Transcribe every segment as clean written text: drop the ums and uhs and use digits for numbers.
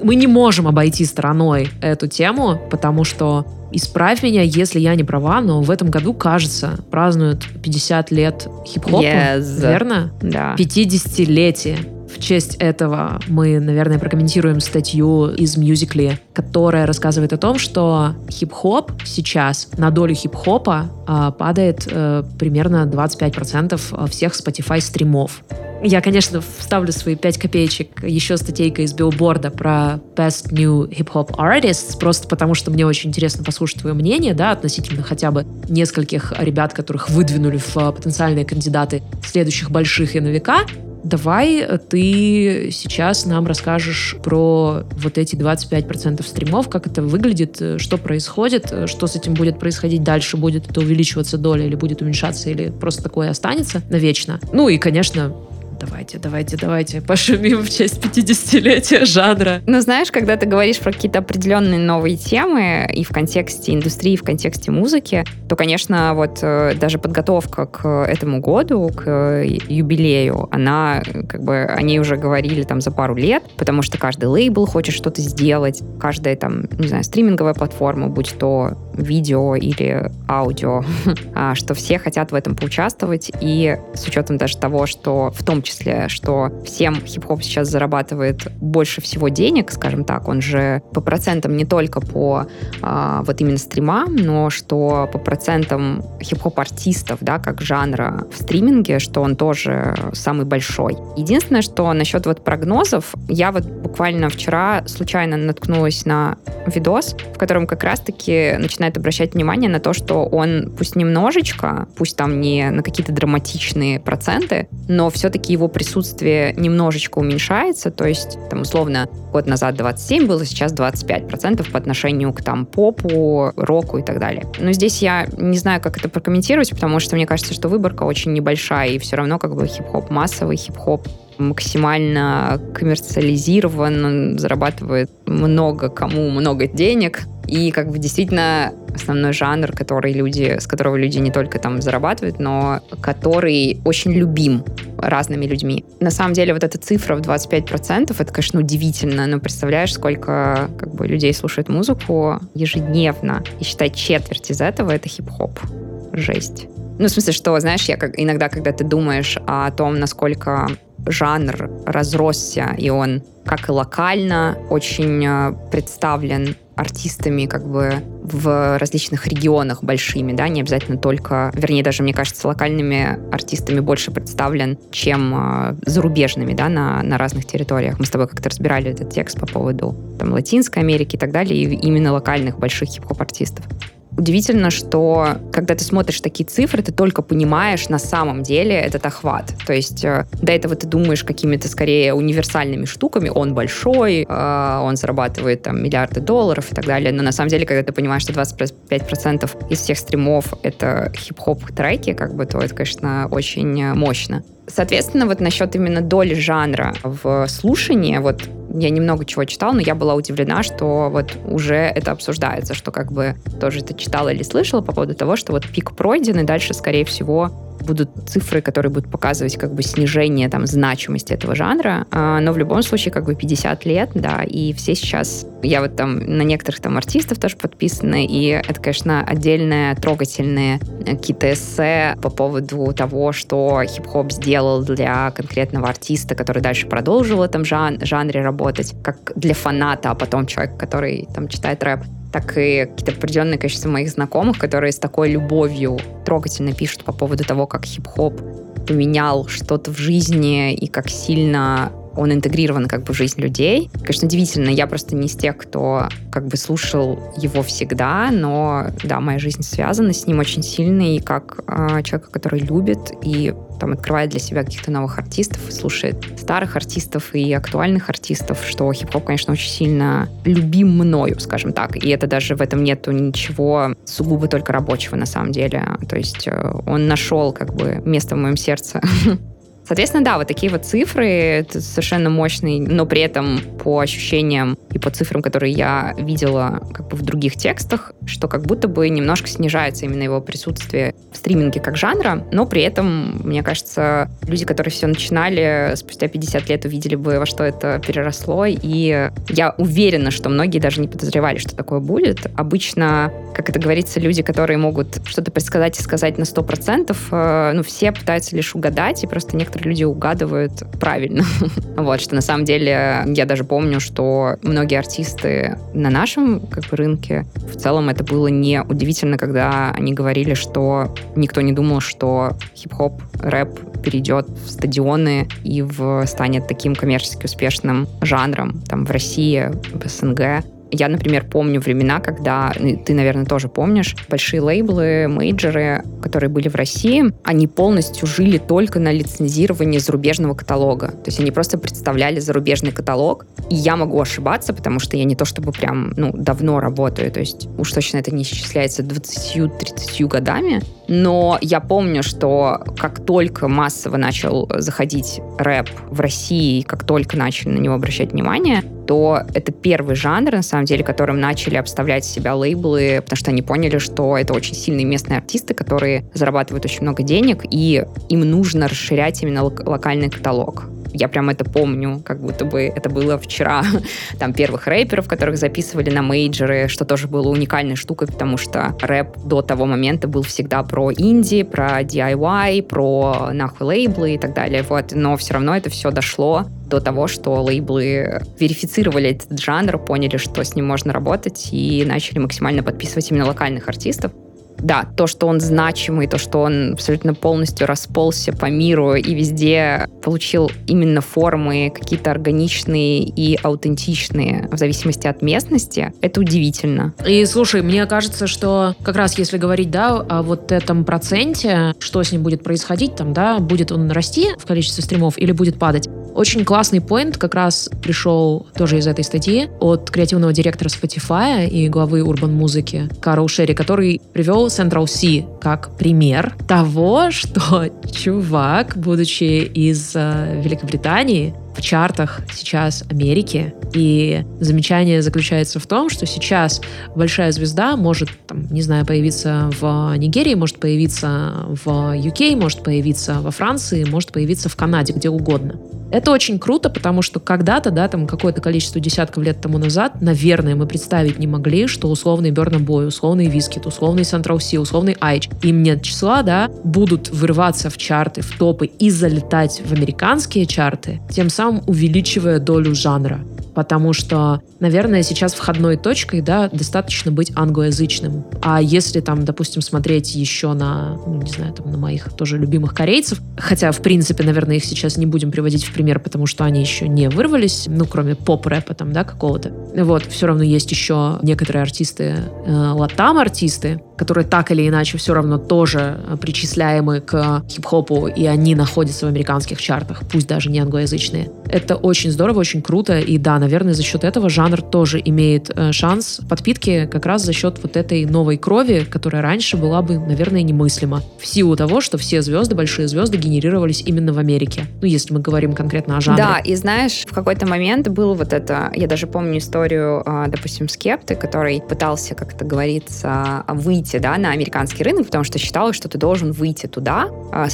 Мы не можем обойти стороной эту тему, потому что, исправь меня, если я не права, но в этом году, кажется, празднуют 50 лет хип-хопа, верно? Да. 50-летие. В честь этого мы, наверное, прокомментируем статью из Musical.ly, которая рассказывает о том, что хип-хоп сейчас на долю хип-хопа падает примерно 25% всех Spotify стримов. Я, конечно, вставлю свои 5 копеечек еще статейка из билборда про Best New Hip Hop Artists, просто потому что мне очень интересно послушать твое мнение, да, относительно хотя бы нескольких ребят, которых выдвинули в потенциальные кандидаты следующих больших яновика. Давай ты сейчас нам расскажешь про вот эти 25% стримов, как это выглядит, что происходит, что с этим будет происходить дальше, будет это увеличиваться доля или будет уменьшаться, или просто такое останется навечно. Ну и, конечно, давайте пошумим в честь 50-летия жанра. Ну, знаешь, когда ты говоришь про какие-то определенные новые темы и в контексте индустрии, и в контексте музыки, то, конечно, вот даже подготовка к этому году, к юбилею, она, как бы, они уже говорили там за пару лет, потому что каждый лейбл хочет что-то сделать, каждая там, не знаю, стриминговая платформа, будь то видео или аудио, что все хотят в этом поучаствовать, и с учетом даже того, что в том числе, что всем хип-хоп сейчас зарабатывает больше всего денег, скажем так, он же по процентам не только по вот именно стримам, но что по процентам хип-хоп-артистов, да, как жанра в стриминге, что он тоже самый большой. Единственное, что насчет вот прогнозов, я вот буквально вчера случайно наткнулась на видос, в котором как раз-таки начинает обращать внимание на то, что он пусть немножечко, пусть там не на какие-то драматичные проценты, но все-таки его присутствие немножечко уменьшается, то есть, там, условно, год назад 27 было, сейчас 25% по отношению к там попу, року и так далее. Но здесь я не знаю, как это прокомментировать, потому что мне кажется, что выборка очень небольшая, и все равно как бы хип-хоп, массовый хип-хоп максимально коммерциализирован, он зарабатывает много денег, и как бы действительно основной жанр, с которого люди не только там зарабатывают, но который очень любим разными людьми. На самом деле вот эта цифра в 25%, это, конечно, удивительно, но представляешь, сколько как бы людей слушает музыку ежедневно, и считай, четверть из этого — это хип-хоп. Жесть. Ну, в смысле, что, знаешь, иногда, когда ты думаешь о том, насколько жанр разросся, и он, как и локально, очень представлен артистами как бы в различных регионах большими, да, не обязательно только, вернее, даже, мне кажется, локальными артистами больше представлен, чем зарубежными, да, на разных территориях. Мы с тобой как-то разбирали этот текст по поводу там Латинской Америки и так далее, и именно локальных больших хип-хоп-артистов. Удивительно, что когда ты смотришь такие цифры, ты только понимаешь на самом деле этот охват. То есть до этого ты думаешь какими-то скорее универсальными штуками. Он большой, он зарабатывает там миллиарды долларов и так далее. Но на самом деле, когда ты понимаешь, что 25% из всех стримов — это хип-хоп-треки, как бы, то это, конечно, очень мощно. Соответственно, вот насчет именно доли жанра в слушании, вот я немного чего читала, но я была удивлена, что вот уже это обсуждается, что как бы тоже это читала или слышала по поводу того, что вот пик пройден, и дальше, скорее всего, будут цифры, которые будут показывать как бы снижение там значимости этого жанра, но в любом случае как бы 50 лет, да, и все сейчас, я вот там на некоторых там артистов тоже подписана, и это, конечно, отдельные трогательные какие-то эссе по поводу того, что хип-хоп сделал для конкретного артиста, который дальше продолжил в этом жанре работать, как для фаната, а потом человек, который там читает рэп, так и какие-то определенное количество моих знакомых, которые с такой любовью трогательно пишут по поводу того, как хип-хоп поменял что-то в жизни и как сильно он интегрирован как бы в жизнь людей. Конечно, удивительно, я просто не из тех, кто как бы слушал его всегда, но да, моя жизнь связана с ним очень сильно, и как человека, который любит и там открывает для себя каких-то новых артистов, и слушает старых артистов и актуальных артистов, что хип-хоп, конечно, очень сильно любим мною, скажем так, и это даже в этом нету ничего сугубо только рабочего на самом деле, то есть он нашел как бы место в моем сердце. Соответственно, да, вот такие вот цифры, это совершенно мощный, но при этом по ощущениям и по цифрам, которые я видела как бы в других текстах, что как будто бы немножко снижается именно его присутствие в стриминге как жанра, но при этом, мне кажется, люди, которые все начинали, спустя 50 лет увидели бы, во что это переросло, и я уверена, что многие даже не подозревали, что такое будет. Обычно, как это говорится, люди, которые могут что-то предсказать и сказать на 100%, все пытаются лишь угадать, и просто некоторые люди угадывают правильно. Вот, что на самом деле я даже помню, что многие артисты на нашем как бы рынке, в целом это было не удивительно, когда они говорили, что никто не думал, что хип-хоп, рэп перейдет в стадионы и станет таким коммерчески успешным жанром там в России, в СНГ. Я, например, помню времена, когда, ты, наверное, тоже помнишь, большие лейблы, мейджоры, которые были в России, они полностью жили только на лицензировании зарубежного каталога. То есть они просто представляли зарубежный каталог. И я могу ошибаться, потому что я не то чтобы прям, давно работаю, то есть уж точно это не исчисляется 20-30 годами, но я помню, что как только массово начал заходить рэп в России, как только начали на него обращать внимание, то это первый жанр, на самом деле, которым начали обставлять себя лейблы, потому что они поняли, что это очень сильные местные артисты, которые зарабатывают очень много денег, и им нужно расширять именно локальный каталог. Я прям это помню, как будто бы это было вчера. Там первых рэперов, которых записывали на мейджоры, что тоже было уникальной штукой, потому что рэп до того момента был всегда про инди, про DIY, про нахуй лейблы и так далее. Вот. Но все равно это все дошло до того, что лейблы верифицировали этот жанр, поняли, что с ним можно работать, и начали максимально подписывать именно локальных артистов. Да, то, что он значимый, то, что он абсолютно полностью расползся по миру и везде получил именно формы какие-то органичные и аутентичные в зависимости от местности, это удивительно. И слушай, мне кажется, что как раз если говорить, да, о вот этом проценте, что с ним будет происходить, там, да, будет он расти в количестве стримов или будет падать. Очень классный поинт как раз пришел тоже из этой статьи от креативного директора Spotify и главы урбан-музыки Карл Шерри, который привел Central C как пример того, что чувак, будучи из Великобритании, в чартах сейчас Америки. И замечание заключается в том, что сейчас большая звезда может, там, не знаю, появиться в Нигерии, может появиться в UK, может появиться во Франции, может появиться в Канаде, где угодно. Это очень круто, потому что когда-то, да, там какое-то количество десятков лет тому назад, наверное, мы представить не могли, что условный Burna Boy, условный Wizkid, условный Central C, условный Айч, им нет числа, да, будут вырываться в чарты, в топы и залетать в американские чарты, тем самым увеличивая долю жанра. Потому что, наверное, сейчас входной точкой, да, достаточно быть англоязычным. А если там, допустим, смотреть еще на, не знаю, там, на моих тоже любимых корейцев, хотя, в принципе, наверное, их сейчас не будем приводить в пример, потому что они еще не вырвались, кроме поп-рэпа там, да, какого-то. Вот, все равно есть еще некоторые артисты, латам-артисты, которые так или иначе все равно тоже причисляемы к хип-хопу, и они находятся в американских чартах, пусть даже не англоязычные. Это очень здорово, очень круто, и да, наверное, за счет этого жанр тоже имеет шанс подпитки как раз за счет вот этой новой крови, которая раньше была бы, наверное, немыслима. В силу того, что все звезды, большие звезды генерировались именно в Америке. Если мы говорим конкретно о жанре. Да, и знаешь, в какой-то момент было вот это, я даже помню историю, допустим, Скепты, который пытался, как это говорится, выйти, да, на американский рынок, потому что считалось, что ты должен выйти туда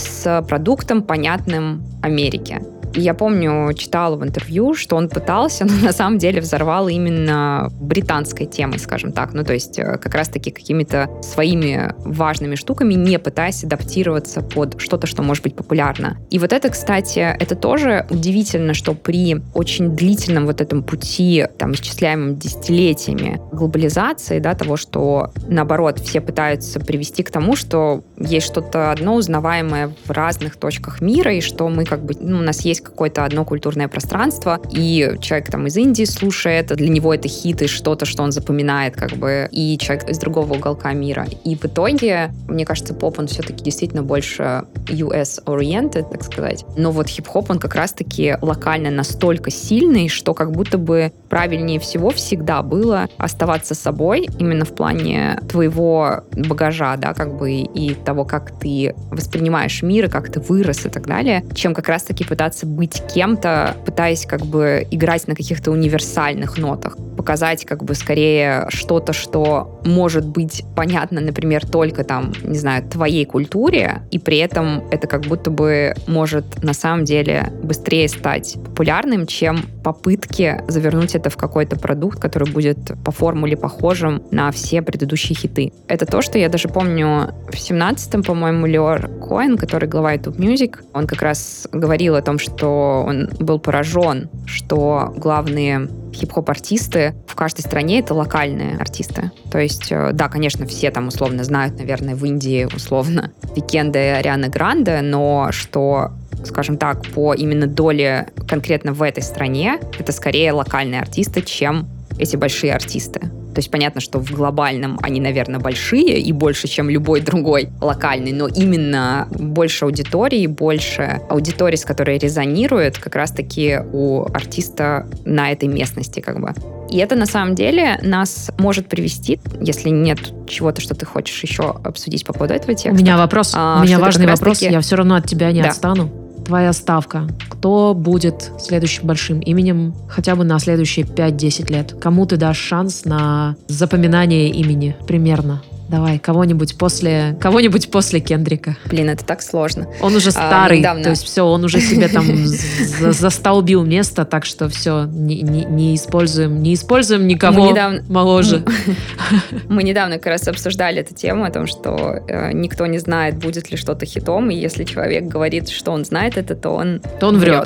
с продуктом, понятным Америке. И я помню, читала в интервью, что он пытался, но на самом деле взорвал именно британской темой, скажем так. То есть как раз-таки какими-то своими важными штуками, не пытаясь адаптироваться под что-то, что может быть популярно. И вот это, кстати, это тоже удивительно, что при очень длительном вот этом пути, там, исчисляемом десятилетиями глобализации, да, того, что, наоборот, все пытаются привести к тому, что есть что-то одно узнаваемое в разных точках мира, и что мы как бы, у нас есть какое-то одно культурное пространство, и человек там из Индии слушает, для него это хит и что-то, что он запоминает, как бы, и человек из другого уголка мира. И в итоге, мне кажется, поп, он все-таки действительно больше US-oriented, так сказать. Но вот хип-хоп, он как раз-таки локально настолько сильный, что как будто бы правильнее всего всегда было оставаться собой именно в плане твоего багажа, да, как бы и того, как ты воспринимаешь мир, и как ты вырос и так далее, чем как раз-таки пытаться быть кем-то, пытаясь как бы играть на каких-то универсальных нотах, показать как бы скорее что-то, что может быть понятно, например, только там, не знаю, твоей культуре, и при этом это как будто бы может на самом деле быстрее стать популярным, чем попытки завернуть это в какой-то продукт, который будет по формуле похожим на все предыдущие хиты. Это то, что я даже помню в 17-м, по-моему, Леор Коэн, который глава YouTube Music, он как раз говорил о том, что он был поражен, что главные хип-хоп-артисты в каждой стране — это локальные артисты. То есть, да, конечно, все там условно знают, наверное, в Индии условно Weeknd и Ариана Гранде, но что, скажем так, по именно доле конкретно в этой стране, это скорее локальные артисты, чем эти большие артисты. То есть понятно, что в глобальном они, наверное, большие и больше, чем любой другой локальный, но именно больше аудитории, с которой резонирует как раз-таки у артиста на этой местности как бы. И это на самом деле нас может привести, если нет чего-то, что ты хочешь еще обсудить по поводу этого текста. У меня вопрос, у меня важный вопрос, я все равно от тебя не отстану. Твоя ставка. Кто будет следующим большим именем хотя бы на следующие 5-10 лет? Кому ты дашь шанс на запоминание имени примерно? Давай, кого-нибудь после Кендрика. Блин, это так сложно. Он уже старый, то есть все, он уже себе там застолбил место, так что все, не используем никого моложе. Мы недавно как раз обсуждали эту тему о том, что никто не знает, будет ли что-то хитом, и если человек говорит, что он знает это, то он врет.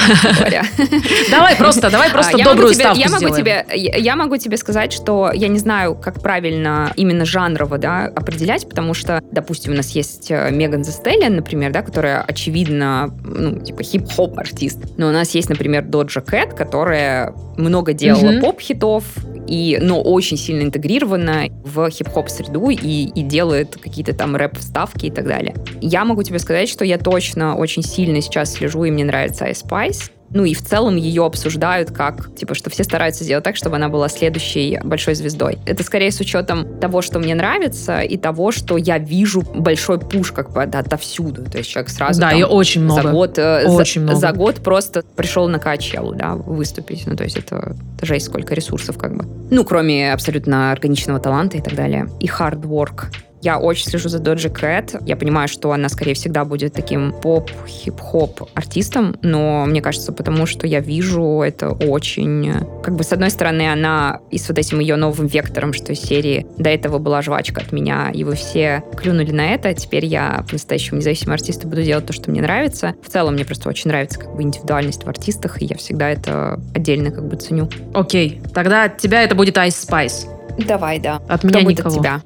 Давай просто добрую ставку сделаем. Я могу тебе сказать, что я не знаю, как правильно именно жанрово, да, определять, потому что, допустим, у нас есть Меган Thee Stallion, например, да, которая, очевидно, типа хип-хоп артист. Но у нас есть, например, Doja Cat, которая много делала поп-хитов, но очень сильно интегрирована в хип-хоп среду и делает какие-то там рэп-вставки и так далее. Я могу тебе сказать, что я точно очень сильно сейчас слежу, и мне нравится Ice Spice. И в целом ее обсуждают как, типа, что все стараются сделать так, чтобы она была следующей большой звездой. Это скорее с учетом того, что мне нравится, и того, что я вижу большой пуш как бы отовсюду. То есть человек сразу и очень много. За год просто пришел на Коачеллу, да, выступить. То есть это жесть, сколько ресурсов как бы. Кроме абсолютно органичного таланта и так далее. И hard work. Я очень слежу за Doja Cat. Я понимаю, что она, скорее, всегда будет таким поп-хип-хоп артистом, но мне кажется, потому что я вижу это очень... Как бы, с одной стороны, она и с вот этим ее новым вектором, что из серии «До этого была жвачка от меня, и вы все клюнули на это, а теперь я по-настоящему независимый артист и буду делать то, что мне нравится». В целом, мне просто очень нравится как бы индивидуальность в артистах, и я всегда это отдельно как бы ценю. Окей, тогда от тебя это будет Ice Spice. Давай, да. От меня никого. От тебя.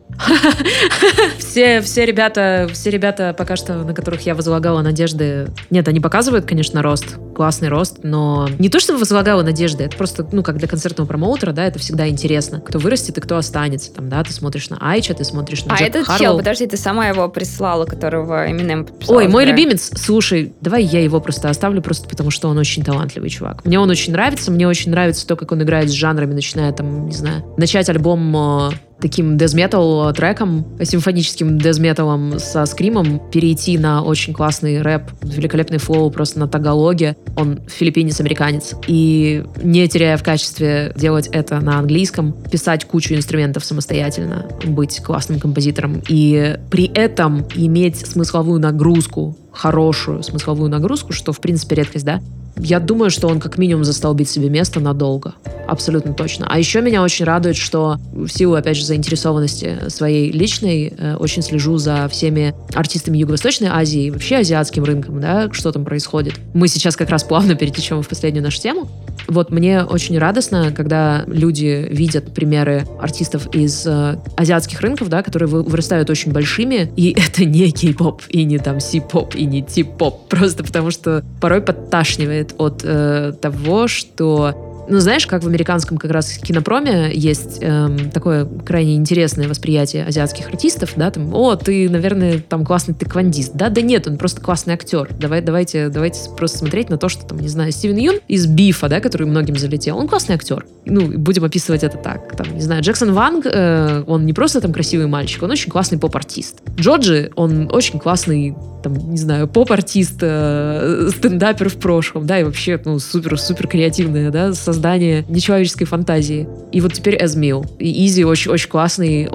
Все ребята, пока что, на которых я возлагала надежды, нет, они показывают, конечно, рост, классный рост, но не то, чтобы возлагала надежды, это просто, как для концертного промоутера, да, это всегда интересно, кто вырастет и кто останется, там, да, ты смотришь на Айча, ты смотришь на Джека Харлоу. Чел, подожди, ты сама его прислала, которого Eminem подписал. Ой, мой любимец, слушай, давай я его просто оставлю, просто потому что он очень талантливый чувак. Мне он очень нравится то, как он играет с жанрами, начиная там, не знаю, начать альбом таким дэз-метал треком, симфоническим дэз-металом со скримом, перейти на очень классный рэп, великолепный флоу просто на тагалоге. Он филиппинец-американец. И не теряя в качестве делать это на английском, писать кучу инструментов самостоятельно, быть классным композитором и при этом иметь смысловую нагрузку, хорошую смысловую нагрузку, что в принципе редкость, да? Я думаю, что он как минимум застолбит себе место надолго. Абсолютно точно. А еще меня очень радует, что в силу, опять же, заинтересованности своей личной, очень слежу за всеми артистами Юго-Восточной Азии и вообще азиатским рынком, да, что там происходит. Мы сейчас как раз плавно перетечем в последнюю нашу тему. Вот мне очень радостно, когда люди видят примеры артистов из азиатских рынков, да, которые вырастают очень большими, и это не кей-поп, и не там си-поп, и не тип-поп, просто потому что порой подташнивает от того, что Ну, знаешь, как в американском как раз кинопроме есть такое крайне интересное восприятие азиатских артистов, да, там, ты, наверное, там классный тэквондист, да? Да нет, он просто классный актер. Давайте просто смотреть на то, что, там, не знаю, Стивен Юн из Бифа, да, который многим залетел, он классный актер. Ну, будем описывать это так. Там, не знаю, Джексон Ванг, он не просто там красивый мальчик, он очень классный поп-артист. Джоджи, он очень классный, там, не знаю, поп-артист, стендапер в прошлом, да, и вообще, ну, супер креативное, да, создание нечеловеческой фантазии. И вот теперь Эзмил. И Изи очень классный,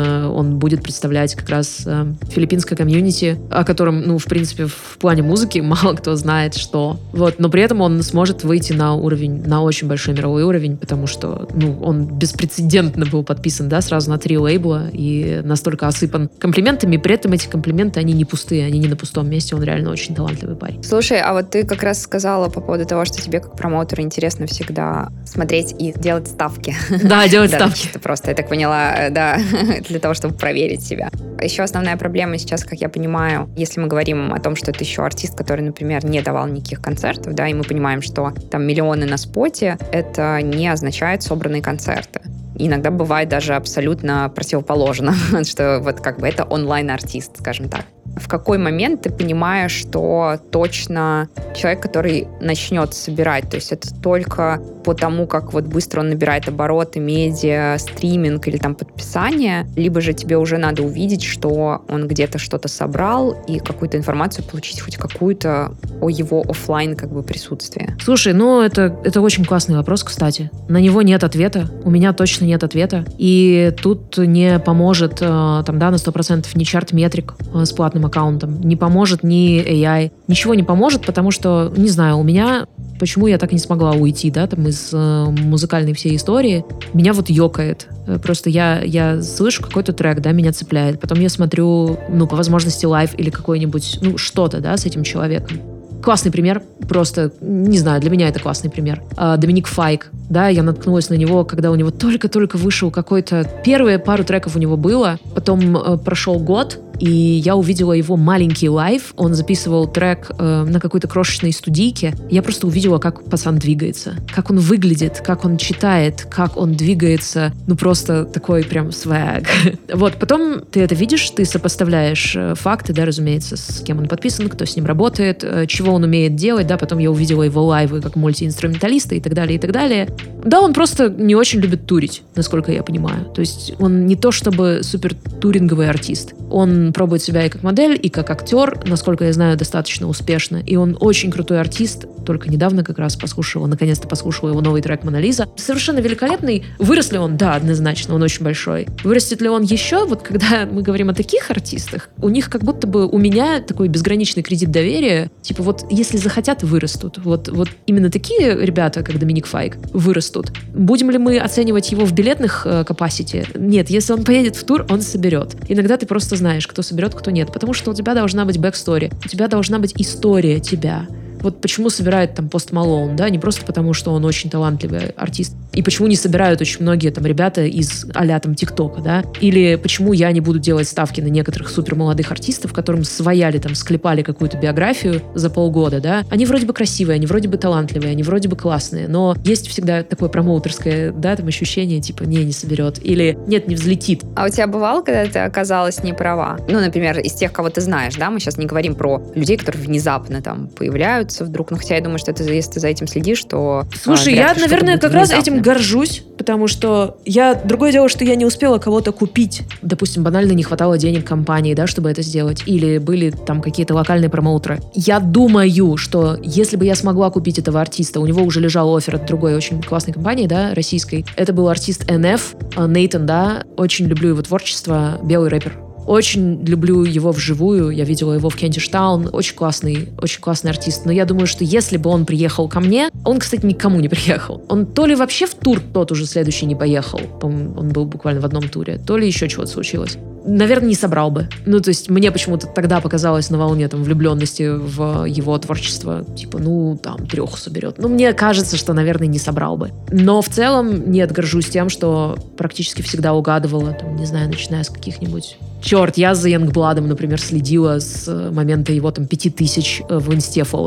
он будет представлять как раз филиппинское комьюнити, о котором, ну, в принципе, в плане музыки мало кто знает, что. Вот, но при этом он сможет выйти на очень большой мировой уровень, потому что, ну, он беспрецедентно был подписан, да, сразу на 3 лейбла и настолько осыпан комплиментами, при этом эти комплименты, они не пустые, они не на пустом месте, он реально очень талантливый парень. Слушай, а вот ты как раз сказала по поводу того, что тебе как промоутеру интересно всегда смотреть и делать ставки. Да, делать ставки. Просто, я так поняла, да, для того, чтобы проверить себя. Еще основная проблема сейчас, как я понимаю, если мы говорим о том, что это еще артист, который, например, не давал никаких концертов, да, и мы понимаем, что там миллионы на споте, это не означает собранные концерты. Иногда бывает даже абсолютно противоположно, что вот как бы это онлайн-артист, скажем так. В какой момент ты понимаешь, что точно человек, который начнет собирать, то есть это только по тому, как вот быстро он набирает обороты, медиа, стриминг или там подписание, либо же тебе уже надо увидеть, что он где-то что-то собрал и какую-то информацию получить, хоть какую-то о его офлайн как бы присутствии? Слушай, ну это очень классный вопрос, кстати. На него нет ответа, у меня точно нет ответа. И тут не поможет там, да, на 100% ни чарт-метрик с платным аккаунтом, не поможет ни AI. Ничего не поможет, потому что, не знаю, у меня, почему я так и не смогла уйти, да, там из музыкальной всей истории, меня вот ёкает. Просто я слышу какой-то трек, да, меня цепляет. Потом я смотрю, ну, по возможности лайв или какой-нибудь, ну, что-то, да, с этим человеком. Классный пример, просто, не знаю, для меня это классный пример. Доминик Файк, да, я наткнулась на него, когда у него только-только вышел какой-то... Первые пару треков у него было, потом прошел год, и я увидела его маленький лайв, он записывал трек на какой-то крошечной студийке. Я просто увидела, как пацан двигается, как он выглядит, как он читает, как он двигается, ну просто такой прям свэг. Вот, потом ты это видишь, ты сопоставляешь факты, да, разумеется, с кем он подписан, кто с ним работает, чего он умеет делать, да, потом я увидела его лайвы как мультиинструменталиста и так далее, и так далее. Да, он просто не очень любит турить, насколько я понимаю. То есть он не то чтобы супер туринговый артист. Он пробует себя и как модель, и как актер, насколько я знаю, достаточно успешно. И он очень крутой артист. Только недавно как раз наконец-то послушала его новый трек «Мона Лиза». Совершенно великолепный. Вырос ли он? Да, однозначно, он очень большой. Вырастет ли он еще? Вот когда мы говорим о таких артистах, у них как будто бы у меня такой безграничный кредит доверия. Типа вот если захотят, вырастут. Вот именно такие ребята, как Доминик Файк, вырастут. Будем ли мы оценивать его в билетных capacity? Нет, если он поедет в тур, он соберет. Иногда ты просто знаешь, кто соберет, кто нет. Потому что у тебя должна быть бэкстори. У тебя должна быть история тебя. Вот почему собирают там Пост Малоун, да, не просто потому, что он очень талантливый артист. И почему не собирают очень многие там ребята из а-ля там ТикТока, да? Или почему я не буду делать ставки на некоторых супер молодых артистов, которым свояли там, склепали какую-то биографию за полгода, да? Они вроде бы красивые, они вроде бы талантливые, они вроде бы классные, но есть всегда такое промоутерское, да, там ощущение, типа, не соберет. Или нет, не взлетит. А у тебя бывало, когда ты оказалась не права? Ну, например, из тех, кого ты знаешь, да? Мы сейчас не говорим про людей, которые внезапно там появляются вдруг. Ну, хотя я думаю, что это, если ты за этим следишь, то... Слушай, я, наверное, как раз этим горжусь, потому что другое дело, что я не успела кого-то купить. Допустим, банально не хватало денег компании, да, чтобы это сделать. Или были там какие-то локальные промоутеры. Я думаю, что если бы я смогла купить этого артиста, у него уже лежал оффер от другой очень классной компании, да, российской. Это был артист NF, Нейтан, да. Очень люблю его творчество, белый рэпер. Очень люблю его вживую. Я видела его в Кентиш Таун. Очень классный артист. Но я думаю, что если бы он приехал ко мне... Он, кстати, никому не приехал. Он то ли вообще в тур тот уже следующий не поехал. Он был буквально в одном туре. То ли еще чего-то случилось. Наверное, не собрал бы. Ну, то есть мне почему-то тогда показалось на волне там влюбленности в его творчество. Типа, 3 соберет. Мне кажется, что, наверное, не собрал бы. Но в целом, нет, горжусь тем, что практически всегда угадывала, там, не знаю, начиная с каких-нибудь... Черт, я за Янгбладом, например, следила с момента его там 5000 в инсте фолловеров.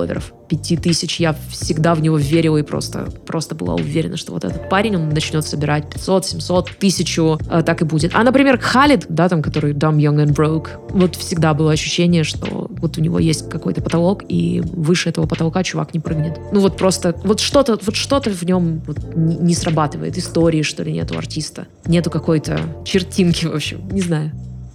5000 я всегда в него верила и просто была уверена, что вот этот парень, он начнет собирать 500, 700, 1000, так и будет. А, например, Халид, да, там, который Dumb, Young and Broke, вот всегда было ощущение, что вот у него есть какой-то потолок, и выше этого потолка чувак не прыгнет. Ну вот просто, вот что-то в нем вот не срабатывает. Истории, что ли, нет у артиста. Нету какой-то чертинки, в общем, не знаю.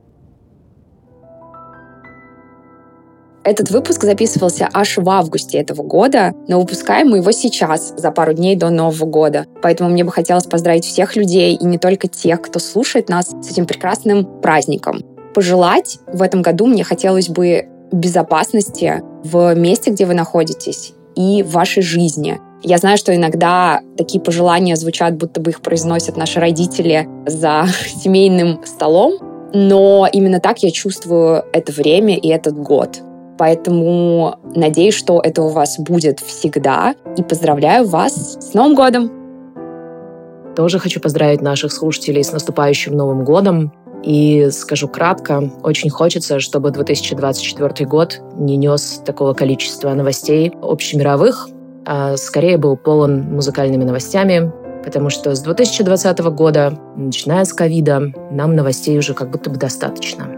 Этот выпуск записывался аж в августе этого года, но выпускаем мы его сейчас, за пару дней до Нового года. Поэтому мне бы хотелось поздравить всех людей, и не только тех, кто слушает нас, с этим прекрасным праздником. Пожелать в этом году мне хотелось бы безопасности в месте, где вы находитесь, и в вашей жизни. Я знаю, что иногда такие пожелания звучат, будто бы их произносят наши родители за семейным столом, но именно так я чувствую это время и этот год. Поэтому надеюсь, что это у вас будет всегда. И поздравляю вас с Новым годом! Тоже хочу поздравить наших слушателей с наступающим Новым годом. И скажу кратко, очень хочется, чтобы 2024 год не нес такого количества новостей общемировых, а скорее был полон музыкальными новостями, потому что с 2020 года, начиная с ковида, нам новостей уже как будто бы достаточно.